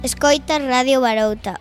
Escoita Radio Barouta.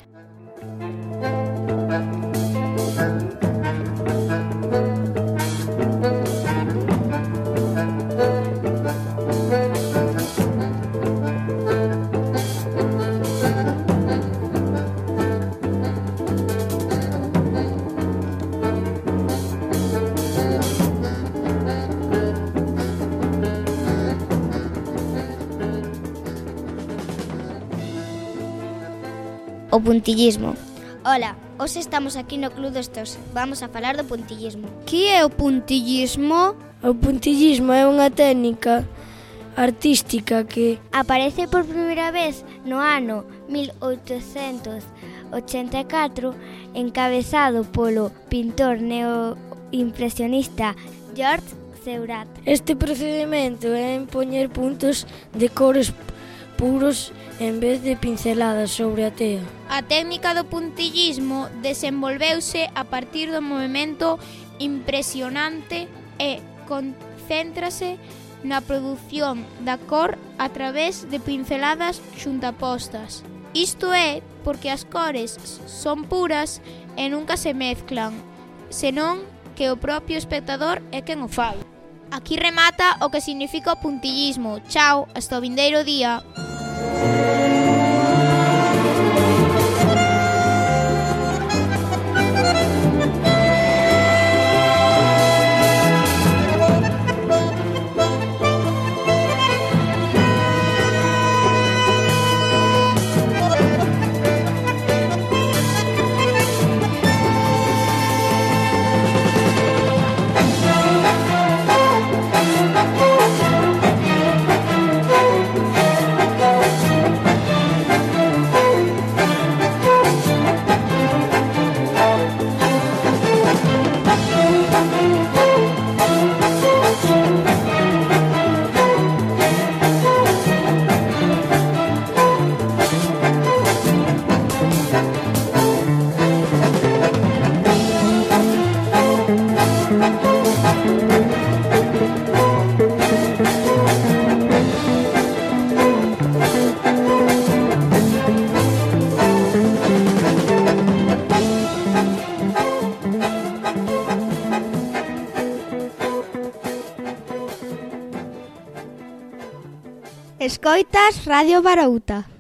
O puntillismo. Ola, hoxe estamos aquí no Club dos Teus. Vamos a falar do puntillismo. Que é o puntillismo? O puntillismo é unha técnica artística que aparece por primeira vez no ano 1884, encabezado polo pintor neoimpresionista George Seurat. Este procedimento é en poñer puntos de cores puros en vez de pinceladas sobre a tea. A técnica do puntillismo desenvolveuse a partir do movemento impresionante e concéntrase na produción da cor a través de pinceladas xuntapostas. Isto é porque as cores son puras e nunca se mezclan, senón que o propio espectador é quen o fai. Aquí remata o que significa o puntillismo. Chao, hasta o vindeiro día. Escoitas Radio Barouta.